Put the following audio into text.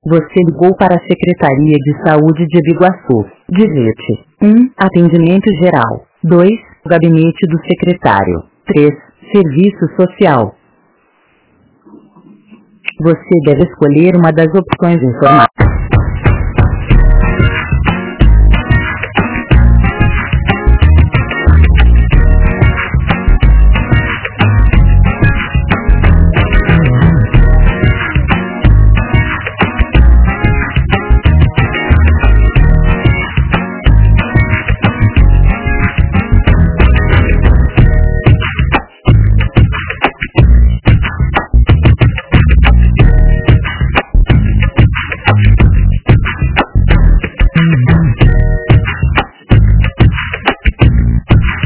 Você ligou para a Secretaria de Saúde de Biguaçu. Digite 1. Atendimento geral. 2. Gabinete do secretário. 3. Serviço social. Você deve escolher uma das opções informadas.